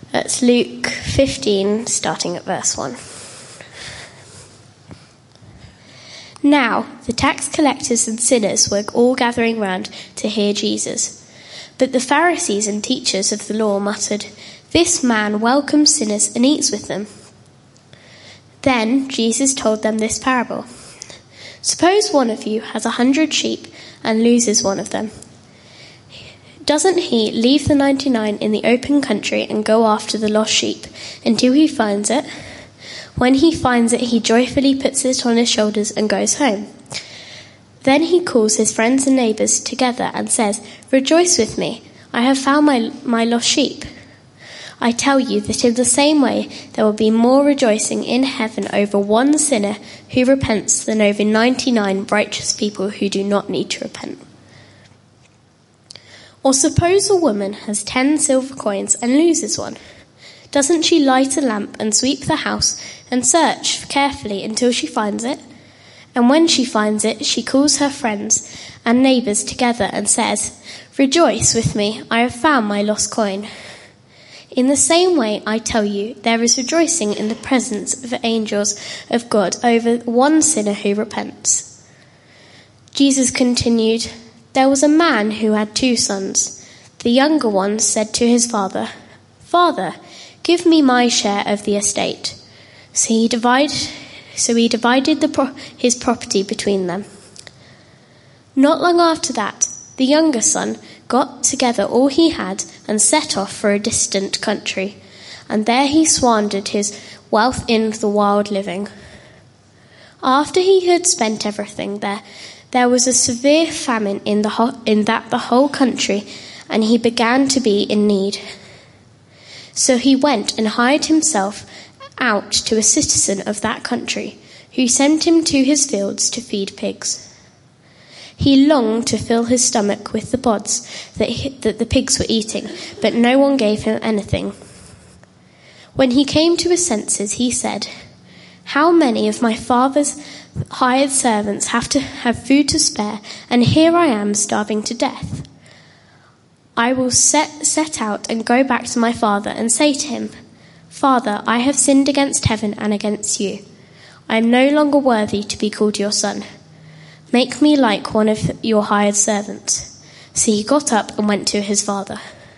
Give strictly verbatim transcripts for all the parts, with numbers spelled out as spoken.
That's Luke fifteen, starting at verse one. Now, the tax collectors and sinners were all gathering round to hear Jesus. But the Pharisees and teachers of the law muttered, "This man welcomes sinners and eats with them." Then Jesus told them this parable. Suppose one of you has a hundred sheep and loses one of them. Doesn't he leave the ninety-nine in the open country and go after the lost sheep until he finds it? When he finds it, he joyfully puts it on his shoulders and goes home. Then he calls his friends and neighbours together and says, "Rejoice with me, I have found my, my lost sheep." I tell you that in the same way there will be more rejoicing in heaven over one sinner who repents than over ninety-nine righteous people who do not need to repent. Or suppose a woman has ten silver coins and loses one. Doesn't she light a lamp and sweep the house and search carefully until she finds it? And when she finds it, she calls her friends and neighbours together and says, "Rejoice with me, I have found my lost coin." In the same way, I tell you, there is rejoicing in the presence of the angels of God over one sinner who repents. Jesus continued, "There was a man who had two sons. The younger one said to his father, 'Father, give me my share of the estate.' So he divided, so he divided the pro- his property between them. Not long after that, the younger son got together all he had and set off for a distant country, and there he squandered his wealth in the wild living. After he had spent everything there, there was a severe famine in the ho- in that the whole country, and he began to be in need. So he went and hired himself out to a citizen of that country, who sent him to his fields to feed pigs. He longed to fill his stomach with the pods that, he, that the pigs were eating, but no one gave him anything. When he came to his senses, he said, 'How many of my father's hired servants have to have food to spare, and here I am starving to death? I will set, set out and go back to my father and say to him, Father, I have sinned against heaven and against you. I am no longer worthy to be called your son. Make me like one of your hired servants.' So he got up and went to his father.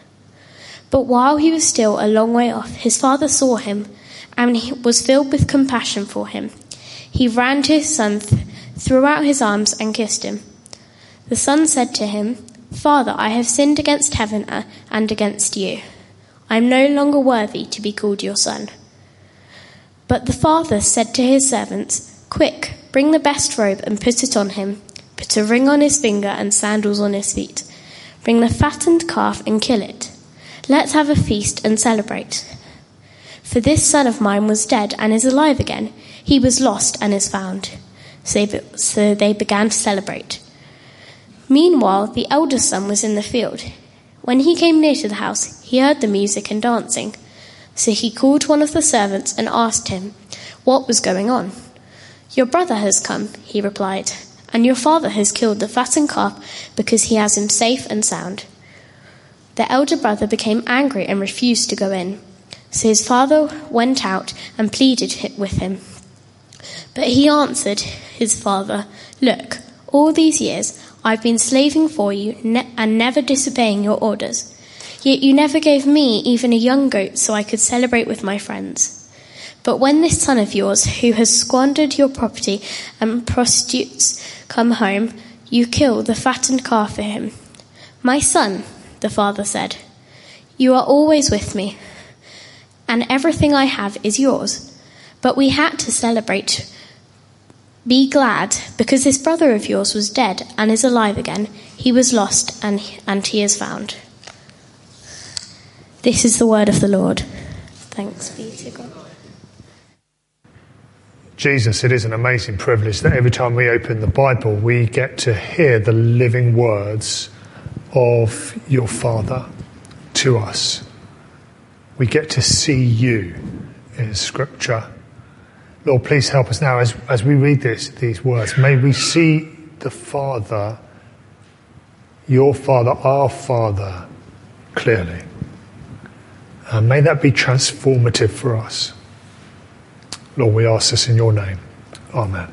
But while he was still a long way off, his father saw him and he was filled with compassion for him. He ran to his son, th- threw out his arms and kissed him. The son said to him, 'Father, I have sinned against heaven and against you. I am no longer worthy to be called your son.' But the father said to his servants, 'Quick, bring the best robe and put it on him. Put a ring on his finger and sandals on his feet. Bring the fattened calf and kill it. Let's have a feast and celebrate. For this son of mine was dead and is alive again. He was lost and is found.' So they, so they began to celebrate. Meanwhile, the elder son was in the field. When he came near to the house, he heard the music and dancing. So he called one of the servants and asked him what was going on. 'Your brother has come,' he replied, 'and your father has killed the fattened calf because he has him safe and sound.' The elder brother became angry and refused to go in. So his father went out and pleaded with him. But he answered his father, 'Look, all these years I've been slaving for you ne- and never disobeying your orders. Yet you never gave me even a young goat so I could celebrate with my friends. But when this son of yours, who has squandered your property and prostitutes, come home, you kill the fattened calf for him.' 'My son,' the father said, 'you are always with me, and everything I have is yours. But we had to celebrate. Be glad, because this brother of yours was dead and is alive again. He was lost and, and he is found.'" This is the word of the Lord. Thanks be to God. Jesus, it is an amazing privilege that every time we open the Bible, we get to hear the living words of your Father to us. We get to see you in Scripture. Lord, please help us now as, as we read this, these words. May we see the Father, your Father, our Father, clearly. And may that be transformative for us. Lord, we ask this in your name. Amen.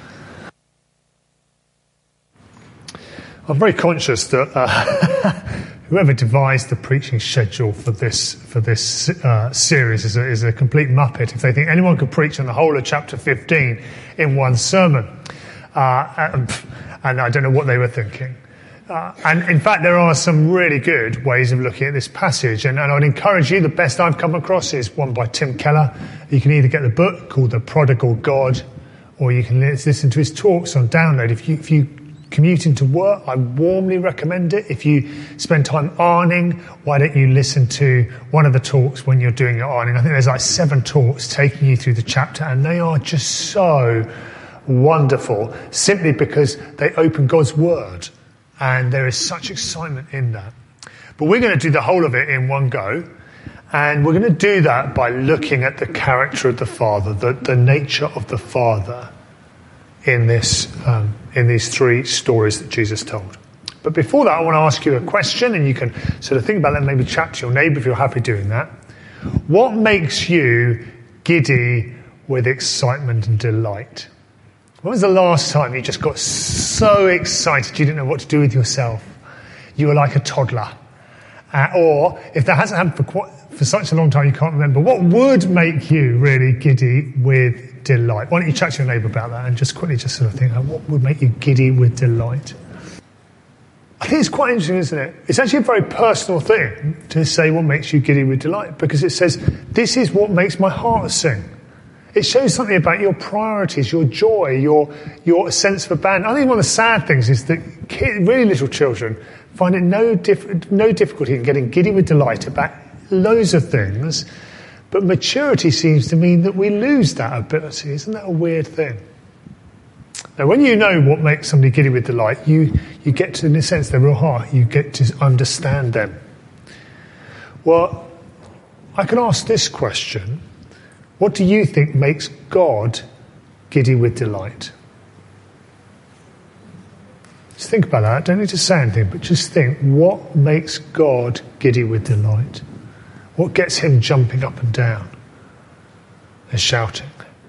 I'm very conscious that uh, whoever devised the preaching schedule for this for this uh, series is a, is a complete muppet if they think anyone could preach on the whole of chapter fifteen in one sermon. Uh, and, and I don't know what they were thinking. Uh, and in fact, there are some really good ways of looking at this passage. And, and I'd encourage you, the best I've come across is one by Tim Keller. You can either get the book called The Prodigal God, or you can listen to his talks on download. If you, if you commute into work, I warmly recommend it. If you spend time ironing, why don't you listen to one of the talks when you're doing your ironing? I think there's like seven talks taking you through the chapter, and they are just so wonderful, simply because they open God's word. And there is such excitement in that. But we're going to do the whole of it in one go. And we're going to do that by looking at the character of the Father, the, the nature of the Father in this, um, in these three stories that Jesus told. But before that, I want to ask you a question, and you can sort of think about that and maybe chat to your neighbour if you're happy doing that. What makes you giddy with excitement and delight? When was the last time you just got so excited you didn't know what to do with yourself? You were like a toddler. Uh, or, if that hasn't happened for, quite, for such a long time you can't remember, what would make you really giddy with delight? Why don't you chat to your neighbour about that and just quickly just sort of think, oh, what would make you giddy with delight? I think it's quite interesting, isn't it? It's actually a very personal thing to say what makes you giddy with delight, because it says, this is what makes my heart sing. It shows something about your priorities, your joy, your your sense of abandon. I think one of the sad things is that kid, really little children find it no, diff, no difficulty in getting giddy with delight about loads of things, but maturity seems to mean that we lose that ability. Isn't that a weird thing? Now, when you know what makes somebody giddy with delight, you, you get to, in a sense, their real heart. You get to understand them. Well, I can ask this question. What do you think makes God giddy with delight? Just think about that. Don't need to say anything, but just think, what makes God giddy with delight? What gets him jumping up and down and shouting?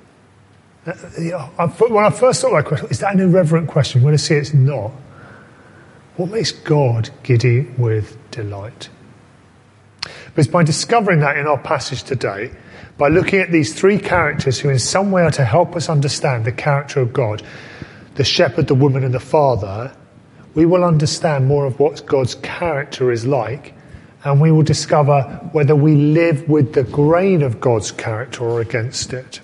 When I first thought that question, is that an irreverent question? We're going to see it's not. What makes God giddy with delight? Because by discovering that in our passage today, by looking at these three characters who in some way are to help us understand the character of God, the shepherd, the woman and the father, we will understand more of what God's character is like, and we will discover whether we live with the grain of God's character or against it.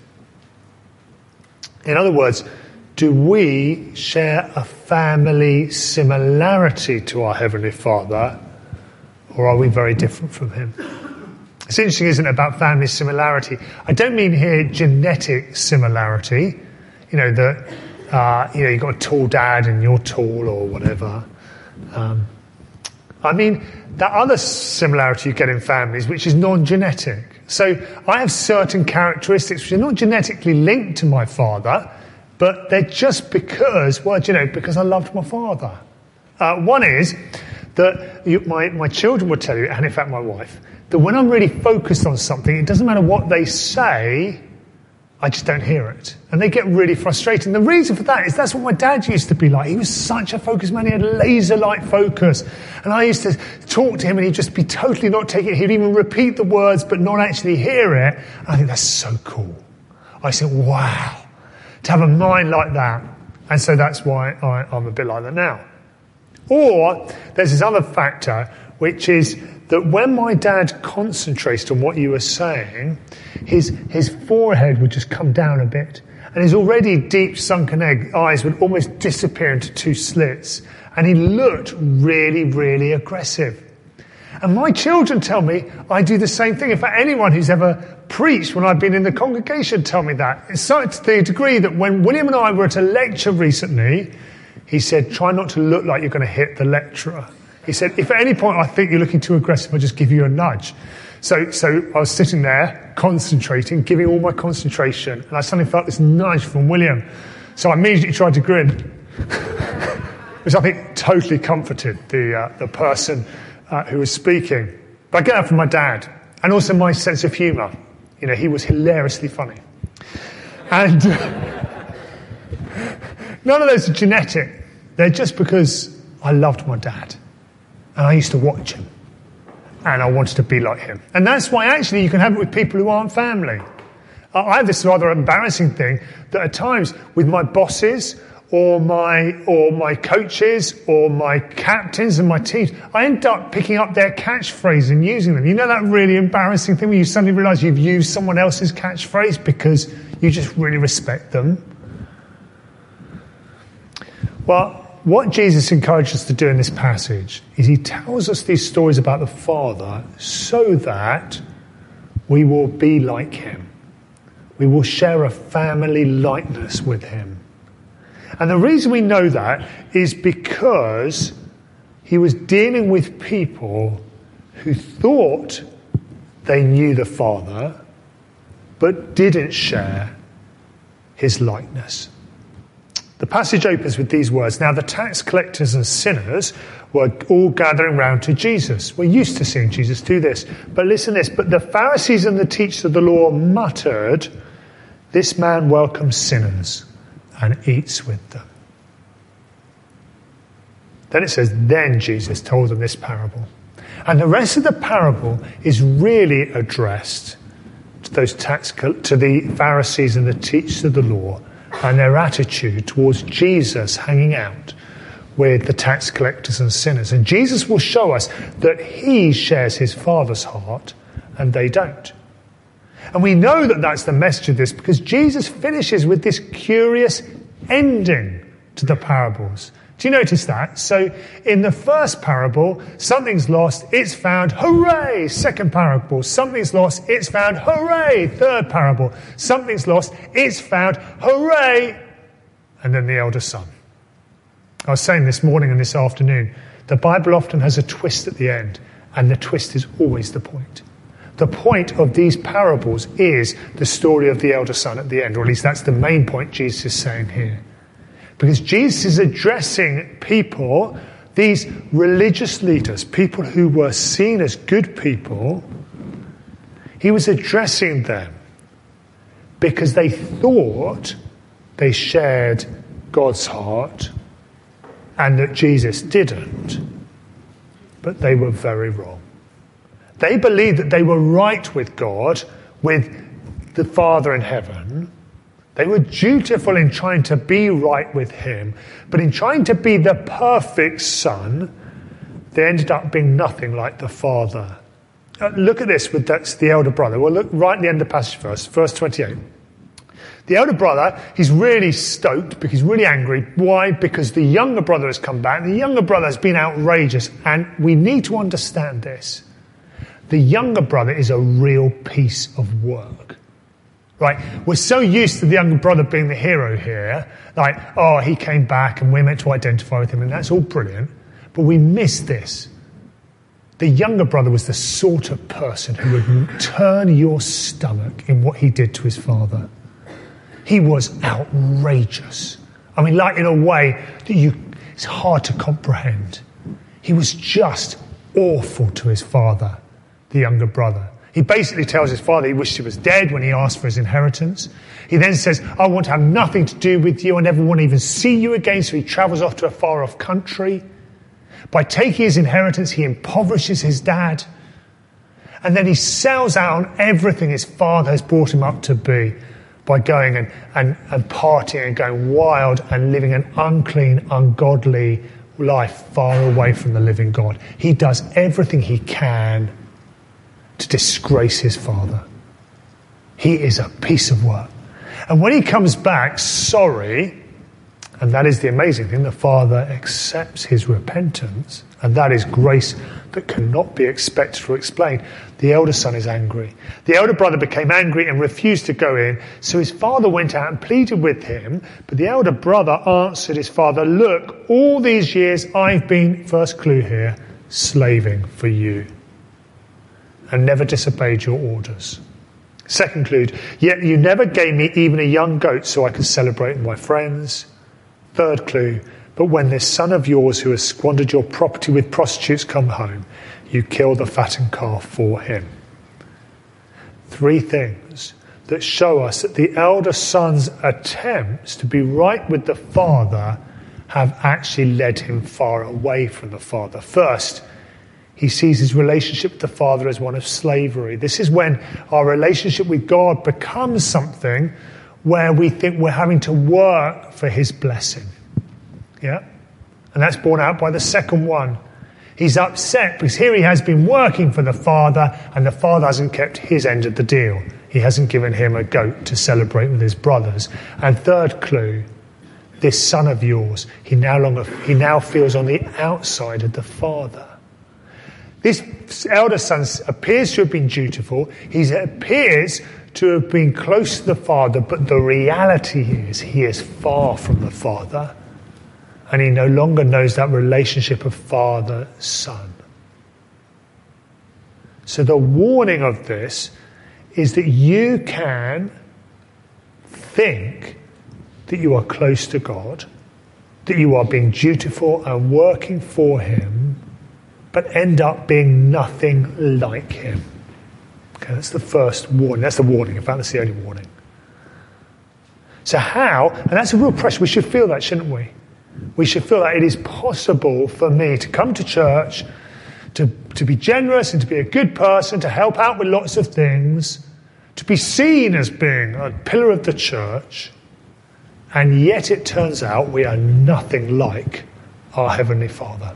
In other words, do we share a family similarity to our Heavenly Father, or are we very different from him? It's interesting, isn't it, about family similarity. I don't mean here genetic similarity, you know, that, uh, you know, you've got a tall dad and you're tall or whatever. Um, I mean that other similarity you get in families, which is non-genetic. So I have certain characteristics which are not genetically linked to my father, but they're just because, well, you know, because I loved my father. Uh, one is that you, my, my children will tell you, and in fact my wife, that when I'm really focused on something, it doesn't matter what they say, I just don't hear it. And they get really frustrated. And the reason for that is that's what my dad used to be like. He was such a focused man. He had laser-like focus. And I used to talk to him and he'd just be totally not taking it. He'd even repeat the words but not actually hear it. And I think that's so cool. I said, wow, to have a mind like that. And so that's why I, I'm a bit like that now. Or there's this other factor, which is that when my dad concentrated on what you were saying, his his forehead would just come down a bit, and his already deep sunken egg eyes would almost disappear into two slits, and he looked really, really aggressive. And my children tell me I do the same thing. In fact, anyone who's ever preached when I've been in the congregation tell me that. It's so to the degree that when William and I were at a lecture recently, he said, try not to look like you're going to hit the lecturer. He said, if at any point I think you're looking too aggressive, I'll just give you a nudge. So so I was sitting there, concentrating, giving all my concentration, and I suddenly felt this nudge from William. So I immediately tried to grin, which I think totally comforted the uh, the person uh, who was speaking. But I get that from my dad. And also my sense of humour. You know, he was hilariously funny. And none of those are genetic. They're just because I loved my dad. And I used to watch him. And I wanted to be like him. And that's why actually you can have it with people who aren't family. I have this rather embarrassing thing that at times with my bosses or my or my coaches or my captains and my teams, I end up picking up their catchphrase and using them. You know that really embarrassing thing when you suddenly realise you've used someone else's catchphrase because you just really respect them? Well, what Jesus encourages us to do in this passage is he tells us these stories about the Father so that we will be like him. We will share a family likeness with him. And the reason we know that is because he was dealing with people who thought they knew the Father but didn't share his likeness. The passage opens with these words. Now the tax collectors and sinners were all gathering round to Jesus. We're used to seeing Jesus do this. But listen to this. But the Pharisees and the teachers of the law muttered, "This man welcomes sinners and eats with them." Then it says, then Jesus told them this parable. And the rest of the parable is really addressed to those tax to the Pharisees and the teachers of the law and their attitude towards Jesus hanging out with the tax collectors and sinners. And Jesus will show us that he shares his Father's heart and they don't. And we know that that's the message of this because Jesus finishes with this curious ending to the parables. Do you notice that? So in the first parable, something's lost, it's found, hooray! Second parable, something's lost, it's found, hooray! Third parable, something's lost, it's found, hooray! And then the elder son. I was saying this morning and this afternoon, the Bible often has a twist at the end, and the twist is always the point. The point of these parables is the story of the elder son at the end, or at least that's the main point Jesus is saying here. Because Jesus is addressing people, these religious leaders, people who were seen as good people, he was addressing them because they thought they shared God's heart and that Jesus didn't. But they were very wrong. They believed that they were right with God, with the Father in heaven. They were dutiful in trying to be right with him, but in trying to be the perfect son, they ended up being nothing like the Father. Uh, look at this with that's the elder brother. Well, look right at the end of the passage first, verse twenty-eight. The elder brother, he's really stoked because he's really angry. Why? Because the younger brother has come back. The younger brother has been outrageous, and we need to understand this. The younger brother is a real piece of work. Right, we're so used to the younger brother being the hero here, like, oh, he came back and we're meant to identify with him, and that's all brilliant. But we miss this. The younger brother was the sort of person who would turn your stomach in what he did to his father. He was outrageous. I mean, like in a way that you, it's hard to comprehend. He was just awful to his father, the younger brother. He basically tells his father he wished he was dead when he asked for his inheritance. He then says, I want to have nothing to do with you. I never want to even see you again. So he travels off to a far off country. By taking his inheritance, he impoverishes his dad. And then he sells out on everything his father has brought him up to be by going and, and, and partying and going wild and living an unclean, ungodly life far away from the living God. He does everything he can to disgrace his father. He is a piece of work. And when he comes back sorry, and that is the amazing thing, the father accepts his repentance, and that is grace that cannot be expected or explained. The elder son is angry. The elder brother became angry and refused to go in, so his father went out and pleaded with him, but the elder brother answered his father, look, all these years I've been, first clue here, slaving for you, and never disobeyed your orders. Second clue, yet you never gave me even a young goat so I could celebrate with my friends. Third clue, but when this son of yours who has squandered your property with prostitutes come home, you kill the fattened calf for him. three things that show us that the elder son's attempts to be right with the father have actually led him far away from the father. First, he sees his relationship with the father as one of slavery. This is when our relationship with God becomes something where we think we're having to work for his blessing. Yeah? And that's borne out by the second one. He's upset because here he has been working for the father and the father hasn't kept his end of the deal. He hasn't given him a goat to celebrate with his brothers. And third clue, this son of yours, he now longer he now feels on the outside of the father. This elder son appears to have been dutiful. He appears to have been close to the father, but the reality is he is far from the father. And he no longer knows that relationship of father-son. So the warning of this is that you can think that you are close to God, that you are being dutiful and working for him, but end up being nothing like him. Okay, that's the first warning. That's the warning. In fact, that's the only warning. So how, and that's a real pressure, we should feel that, shouldn't we? We should feel that it is possible for me to come to church, to, to be generous and to be a good person, to help out with lots of things, to be seen as being a pillar of the church, and yet it turns out we are nothing like our Heavenly Father.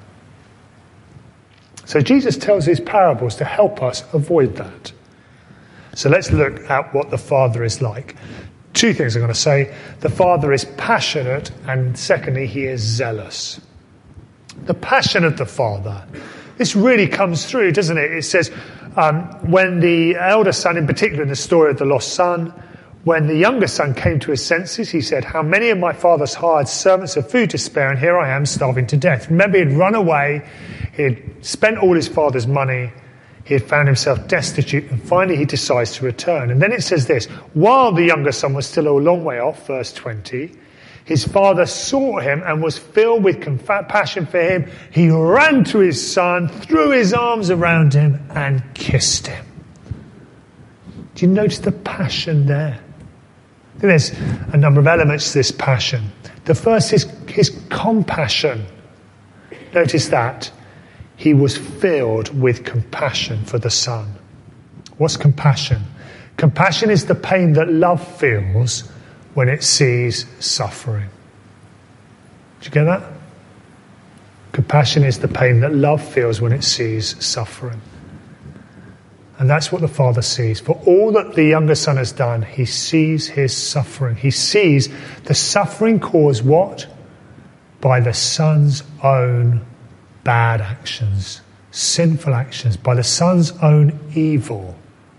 So Jesus tells his parables to help us avoid that. So let's look at what the Father is like. Two things I'm going to say. The Father is passionate, and secondly, he is zealous. The passion of the Father. This really comes through, doesn't it? It says, um, when the elder son, in particular in the story of the lost son, when the younger son came to his senses, he said, how many of my father's hired servants have food to spare, and here I am starving to death. Remember, he'd run away, he'd spent all his father's money, he had found himself destitute, and finally he decides to return. And then it says this, while the younger son was still a long way off, verse twenty, his father saw him and was filled with compassion for him. He ran to his son, threw his arms around him, and kissed him. Do you notice the passion there? I think there's a number of elements to this passion. The first is his compassion. Notice that. He was filled with compassion for the son. What's compassion? Compassion is the pain that love feels when it sees suffering. Did you get that? Compassion is the pain that love feels when it sees suffering. And that's what the Father sees. For all that the younger son has done, he sees his suffering. He sees the suffering caused what? By the son's own bad actions, sinful actions, by the son's own evil.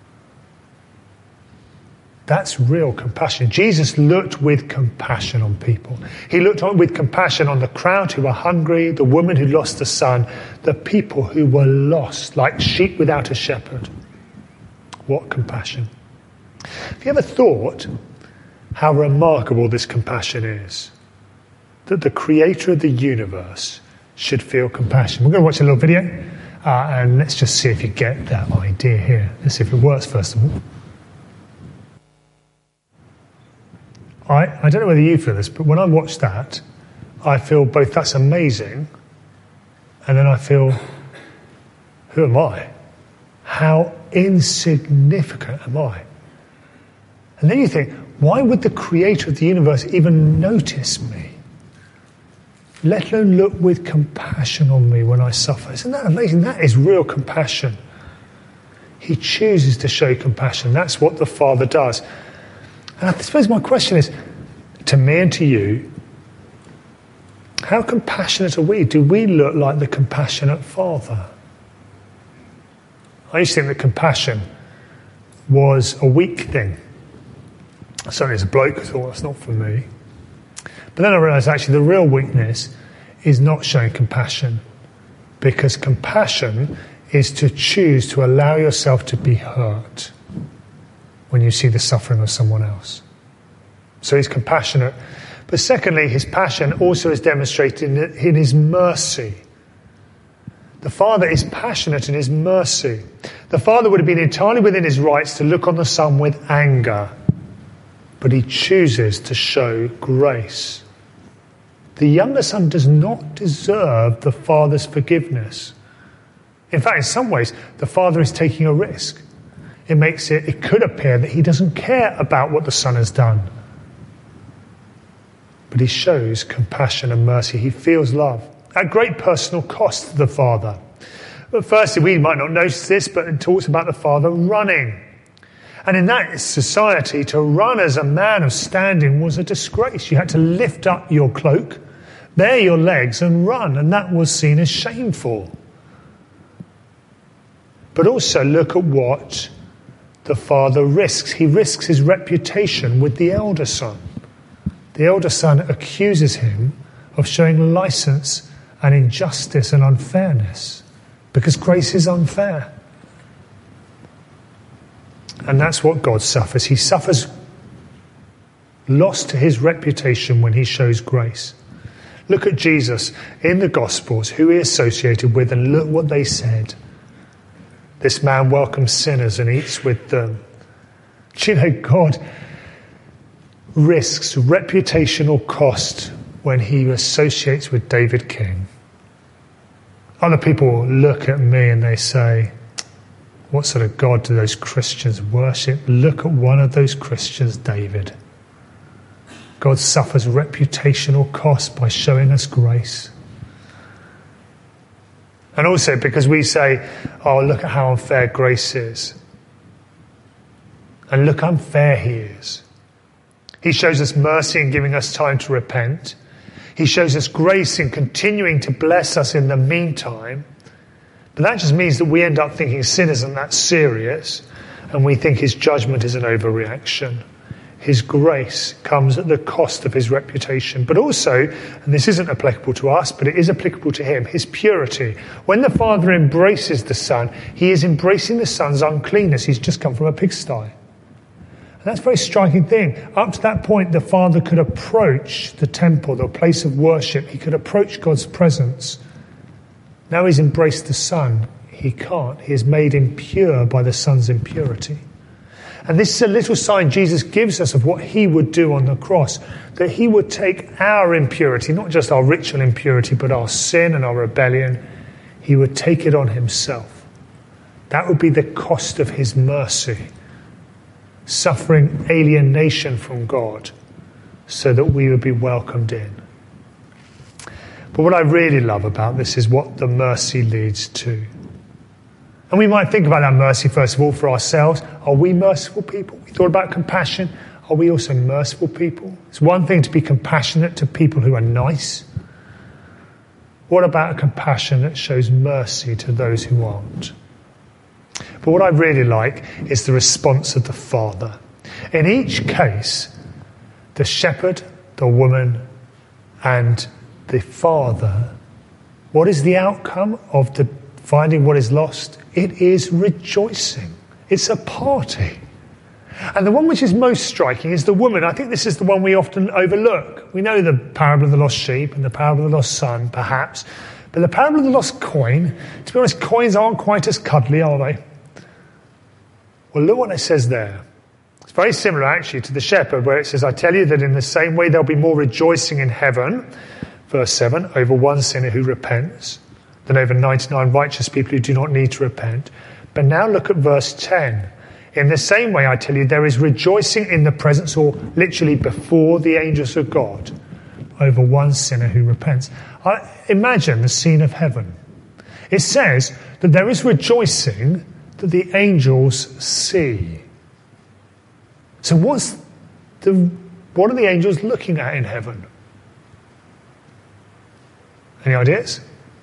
That's real compassion. Jesus looked with compassion on people. He looked on with compassion on the crowd who were hungry, the woman who lost a son, the people who were lost, like sheep without a shepherd. What compassion. Have you ever thought how remarkable this compassion is? That the creator of the universe should feel compassion. We're going to watch a little video, uh, and let's just see if you get that idea here. Let's see if it works first of all. I, I don't know whether you feel this, but when I watch that, I feel both that's amazing, and then I feel, who am I? How insignificant am I? And then you think, why would the creator of the universe even notice me? Let alone look with compassion on me when I suffer. Isn't that amazing? That is real compassion. He chooses to show compassion. That's what the Father does. And I suppose my question is, to me and to you, how compassionate are we? Do we look like the compassionate Father? I used to think that compassion was a weak thing. Certainly as a bloke, I thought, that's not for me. But then I realised actually the real weakness is not showing compassion, because compassion is to choose to allow yourself to be hurt when you see the suffering of someone else. So he's compassionate. But secondly, his passion also is demonstrated in his mercy. The Father is passionate in his mercy. The Father would have been entirely within his rights to look on the Son with anger, but he chooses to show grace. The younger son does not deserve the Father's forgiveness. In fact, in some ways, the Father is taking a risk. It makes it, it could appear that he doesn't care about what the Son has done. But he shows compassion and mercy. He feels love at great personal cost to the Father. But firstly, we might not notice this, but it talks about the Father running. And in that society, to run as a man of standing was a disgrace. You had to lift up your cloak, bare your legs and run, and that was seen as shameful. But also look at what the Father risks. He risks his reputation with the elder son. The elder son accuses him of showing license and injustice and unfairness, because grace is unfair. And that's what God suffers. He suffers loss to his reputation when he shows grace. Look at Jesus in the Gospels, who he associated with, and look what they said. This man welcomes sinners and eats with them. Do you know, God risks reputational cost when he associates with David King. Other people look at me and they say, what sort of God do those Christians worship? Look at one of those Christians, David. God suffers reputational cost by showing us grace. And also because we say, oh, look at how unfair grace is. And look how unfair he is. He shows us mercy in giving us time to repent. He shows us grace in continuing to bless us in the meantime. But that just means that we end up thinking sin isn't that serious, and we think his judgment is an overreaction. His grace comes at the cost of his reputation. But also, and this isn't applicable to us, but it is applicable to him, his purity. When the Father embraces the Son, he is embracing the Son's uncleanness. He's just come from a pigsty. And that's a very striking thing. Up to that point, the Father could approach the temple, the place of worship. He could approach God's presence. Now he's embraced the Son. He can't. He is made impure by the Son's impurity. And this is a little sign Jesus gives us of what he would do on the cross. That he would take our impurity, not just our ritual impurity, but our sin and our rebellion. He would take it on himself. That would be the cost of his mercy. Suffering alienation from God so that we would be welcomed in. But what I really love about this is what the mercy leads to. And we might think about that mercy, first of all, for ourselves. Are we merciful people? We thought about compassion. Are we also merciful people? It's one thing to be compassionate to people who are nice. What about a compassion that shows mercy to those who aren't? But what I really like is the response of the Father. In each case, the shepherd, the woman, and the Father, what is the outcome of the finding what is lost? It is rejoicing. It's a party. And the one which is most striking is the woman. I think this is the one we often overlook. We know the parable of the lost sheep and the parable of the lost son, perhaps. But the parable of the lost coin, to be honest, coins aren't quite as cuddly, are they? Well, look what it says there. It's very similar, actually, to the shepherd, where it says, I tell you that in the same way there'll be more rejoicing in heaven, verse seven, over one sinner who repents, than over ninety-nine righteous people who do not need to repent. But now look at verse ten. In the same way, I tell you, there is rejoicing in the presence, or literally before the angels of God, over one sinner who repents. I imagine the scene of heaven. It says that there is rejoicing that the angels see. So what's the, what are the angels looking at in heaven? Any ideas?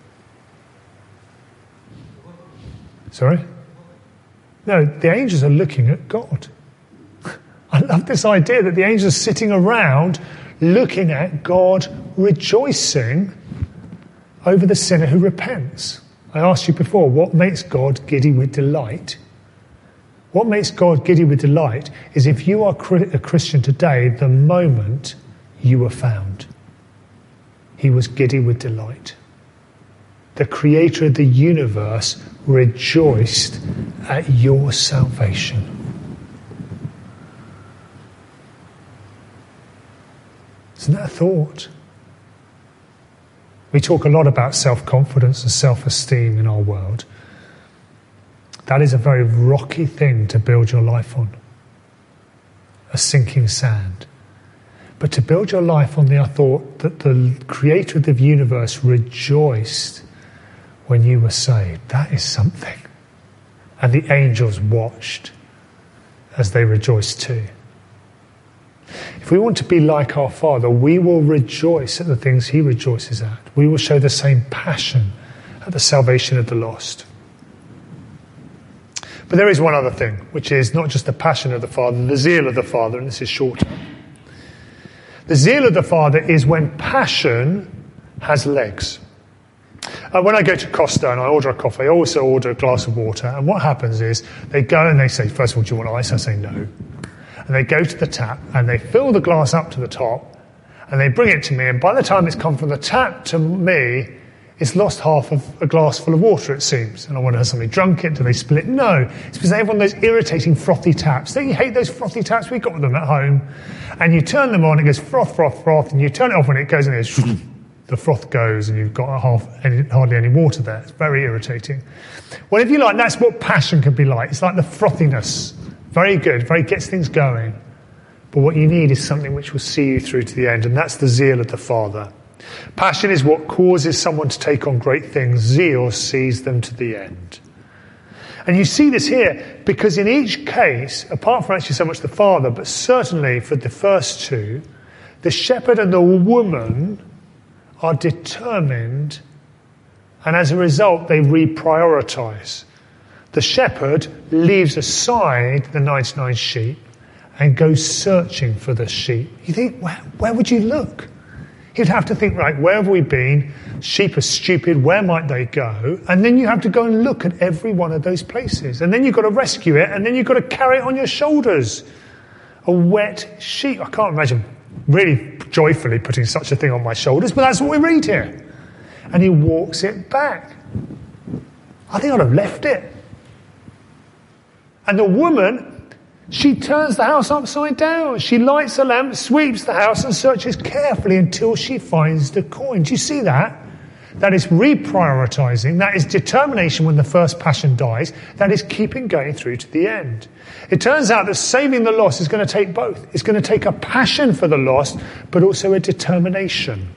Sorry? No, the angels are looking at God. I love this idea that the angels are sitting around looking at God, rejoicing over the sinner who repents. I asked you before, what makes God giddy with delight? What makes God giddy with delight is if you are a Christian today, the moment you were found. He was giddy with delight. the creator of the universe, rejoiced at your salvation. Isn't that a thought? We talk a lot about self-confidence and self-esteem in our world. That is a very rocky thing to build your life on. A sinking sand. But to build your life on the thought that the creator of the universe rejoiced when you were saved, that is something. And the angels watched as they rejoiced too. If we want to be like our Father, we will rejoice at the things he rejoices at. We will show the same passion at the salvation of the lost. But there is one other thing, which is not just the passion of the Father, the zeal of the Father, and this is shorter. The zeal of the Father is when passion has legs. Uh, when I go to Costa and I order a coffee, I also order a glass of water. And what happens is they go and they say, first of all, do you want ice? I say no. And they go to the tap and they fill the glass up to the top and they bring it to me. And by the time it's come from the tap to me, it's lost half of a glass full of water, it seems. And I wonder, has somebody drunk it? Do they spill it? No. It's because they have one of those irritating frothy taps. Don't you hate those frothy taps? We've got them at home. And you turn them on, it goes froth, froth, froth. And you turn it off when it goes and it goes, the froth goes and you've got a half, any, hardly any water there. It's very irritating. Well, if you like, that's what passion can be like. It's like the frothiness. Very good, very gets things going. But what you need is something which will see you through to the end, and that's the zeal of the Father. Passion is what causes someone to take on great things. Zeal sees them to the end. And you see this here, because in each case, apart from actually so much the Father, but certainly for the first two, the shepherd and the woman are determined, and as a result, they reprioritize. The shepherd leaves aside the ninety-nine sheep and goes searching for the sheep. You think, where, where would you look? He'd have to think, right, where have we been? Sheep are stupid, where might they go? And then you have to go and look at every one of those places. And then you've got to rescue it, and then you've got to carry it on your shoulders. A wet sheep. I can't imagine really joyfully putting such a thing on my shoulders, but that's what we read here. And he walks it back. I think I'd have left it. And the woman, she turns the house upside down. She lights a lamp, sweeps the house and searches carefully until she finds the coin. Do you see that? That is reprioritizing. That is determination when the first passion dies. That is keeping going through to the end. It turns out that saving the lost is going to take both. It's going to take a passion for the lost, but also a determination.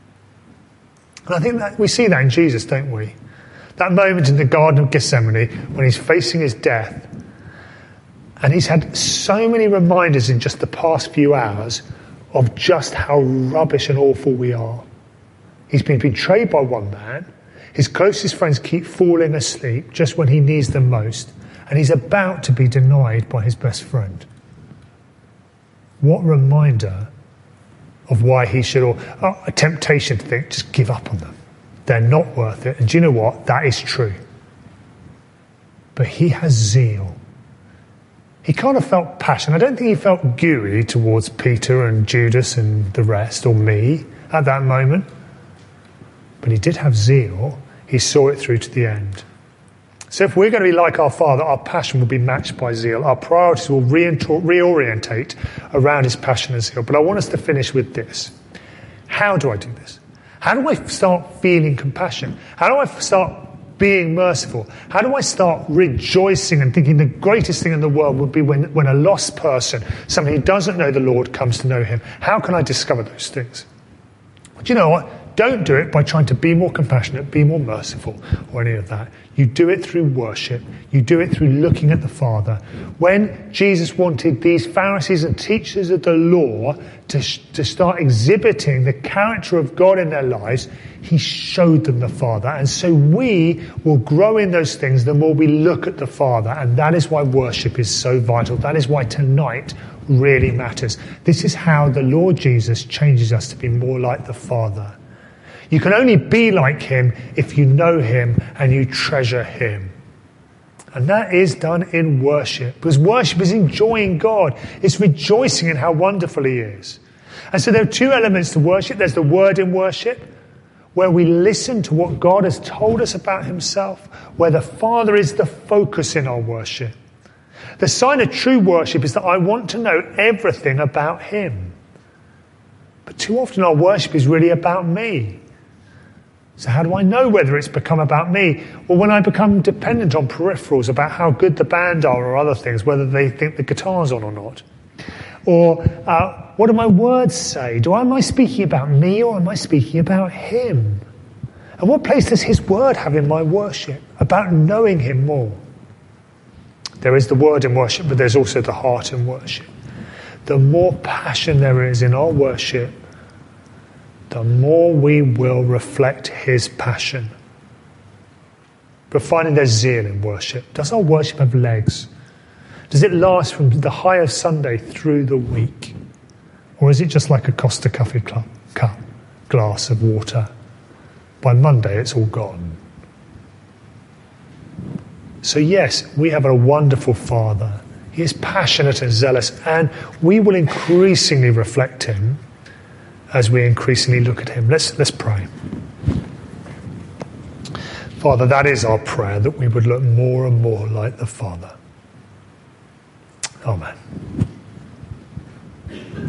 And I think that we see that in Jesus, don't we? That moment in the Garden of Gethsemane when he's facing his death. And he's had so many reminders in just the past few hours of just how rubbish and awful we are. He's been betrayed by one man. His closest friends keep falling asleep just when he needs them most. And he's about to be denied by his best friend. What reminder of why he should, or oh, a temptation to think, just give up on them. They're not worth it. And do you know what? That is true. But he has zeal. He kind of felt passion. I don't think he felt gooey towards Peter and Judas and the rest, or me, at that moment. But he did have zeal. He saw it through to the end. So if we're going to be like our Father, our passion will be matched by zeal. Our priorities will reorientate around his passion and zeal. But I want us to finish with this. How do I do this? How do I start feeling compassion? How do I start being merciful? How do I start rejoicing and thinking the greatest thing in the world would be when, when a lost person, somebody who doesn't know the Lord, comes to know him? How can I discover those things? Do you know what? Don't do it by trying to be more compassionate, be more merciful, or any of that. You do it through worship. You do it through looking at the Father. When Jesus wanted these Pharisees and teachers of the law to, to start exhibiting the character of God in their lives, he showed them the Father. And so we will grow in those things the more we look at the Father. And that is why worship is so vital. That is why tonight really matters. This is how the Lord Jesus changes us to be more like the Father. You can only be like him if you know him and you treasure him. And that is done in worship. Because worship is enjoying God. It's rejoicing in how wonderful he is. And so there are two elements to worship. There's the word in worship. where we listen to what God has told us about himself, where the Father is the focus in our worship. The sign of true worship is that I want to know everything about him. But too often our worship is really about me. So how do I know whether it's become about me? Well, when I become dependent on peripherals about how good the band are or other things, whether they think the guitar's on or not. Or uh, what do my words say? Do I, am I speaking about me or am I speaking about him? And what place does his word have in my worship? About knowing him more. There is the word in worship, but there's also the heart in worship. The more passion there is in our worship, the more we will reflect his passion. But finding there's zeal in worship. Does our worship have legs? Does it last from the high of Sunday through the week? Or is it just like a Costa Coffee cup, cup, glass of water? By Monday, it's all gone. So yes, we have a wonderful Father. He is passionate and zealous, and we will increasingly reflect him as we increasingly look at him. Let's, let's pray. Father, that is our prayer, that we would look more and more like the Father. Amen.